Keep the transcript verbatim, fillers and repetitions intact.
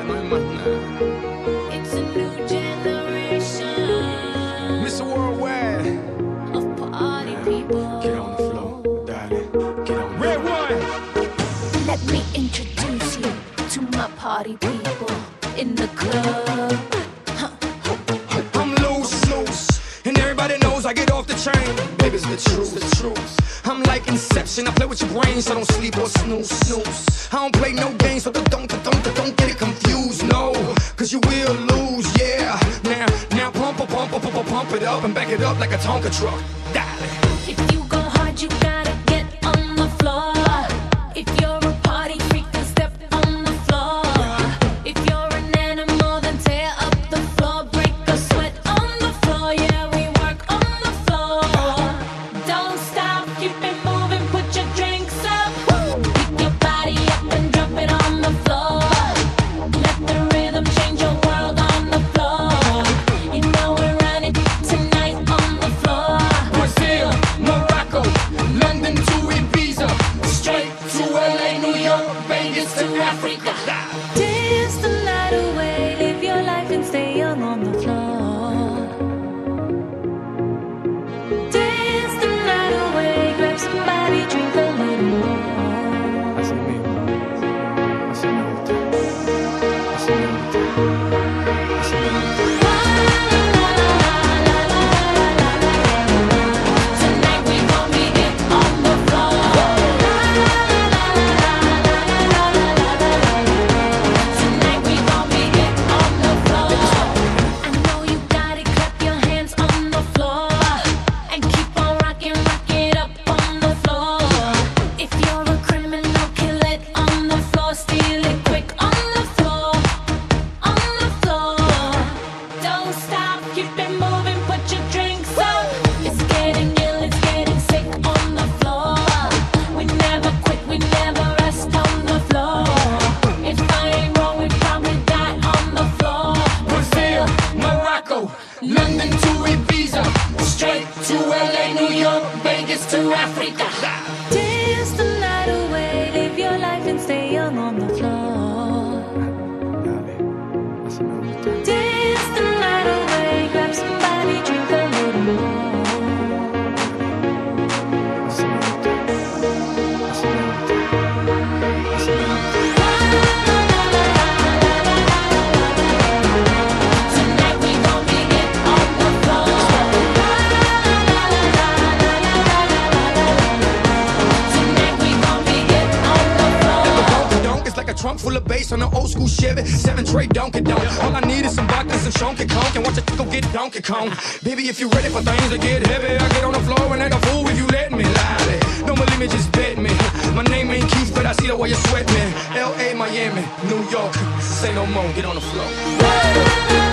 ya, no hay más nada. It's a new generation. mister Worldwide. Of party people. Get on the floor, darling. Get on the Red one. Let me introduce you to my party people in the club. I'm loose, loose, and everybody knows I get off the train. Baby, it's the truth, the truth. I'm like Inception, I play with your brain, so don't sleep or snooze, snooze. I don't play no games, so don't, don't, don't, don't get it confused, no. Cause you will lose, yeah. Now, now pump, pump, pump, pump, pump, pump it up and back it up like a Tonka truck. Darling. If you go hard, you gotta get on the floor. If you're a party freak, then step on the floor. If you're an animal, then tear up the floor. Break a sweat on the floor, yeah, we work on the floor. Don't stop, keep it moving, put your drinks up. Pick your body up and drop it on the floor. Let the rhythm change your world on the floor. You know we're running tonight on the floor. Brazil, Morocco, London to Ibiza, straight to L A, New York, Vegas to Africa. Dance the night away, live your life and stay young on the floor. Dance the night away, grab somebody, drink a little more. Así mismo, así me gusta, así me gusta, así me gusta. Tonight we gon' be it on the floor. Tonight we gon' be it on the floor. I know you got it, clap your hands on the floor. And keep on rocking, rock it up on the floor. If you're a criminal, kill it on the floor. Steal it quick on the floor. On the floor. Don't stop, keep it moving, put your drinks up. It's getting ill, it's getting sick on the floor. We never quit, we never rest on the floor. If I ain't wrong, we probably die on the floor. Brazil, Morocco, London to Ibiza, straight to L A, New York, Vegas to Africa. Dance the night away, live your life and stay young on the floor. Dale, así me gusta. Dance the night away, grab somebody, drink a little more. Así me gusta, así me gusta, así me gusta. Tonight we gon' be it on the floor. Tonight we gon' be it on the floor. Donk is like a trunk full of bass on an old school Chevy, seven tray Donkey Donk. All I need is some vodka and some Shonky Conk, and watch a go get Donkey Kong. Baby, if you ready for things to get heavy, I get on the floor and act a fool if you let me. Lie. Don't believe me, just bet me. My name ain't Keith, but I see the way you sweat me. L A, Miami, New York, say no more, get on the floor.